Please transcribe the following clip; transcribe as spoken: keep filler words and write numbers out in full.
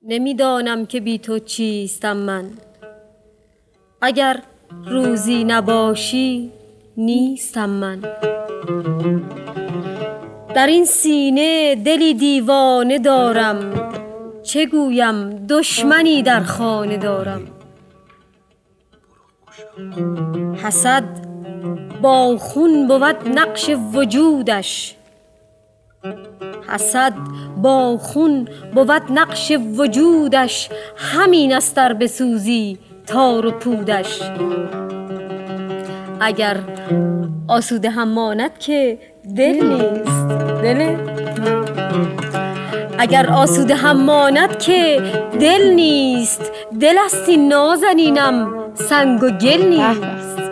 نمیدانم که بی تو چیستم من. اگر روزی نباشی نیستم من. در این سینه دلی دیوانه دارم، چه گویم دشمنی در خانه دارم. حسد با خون بود نقش وجودش، حسد با خون بود نقش وجودش. همین است ار بسوزی تار و پودش. اگر آسوده هم ماند که دل نیست دل، اگر آسوده هم ماند که دل نیست. دل است این نازنینم سنگ و گل نیست.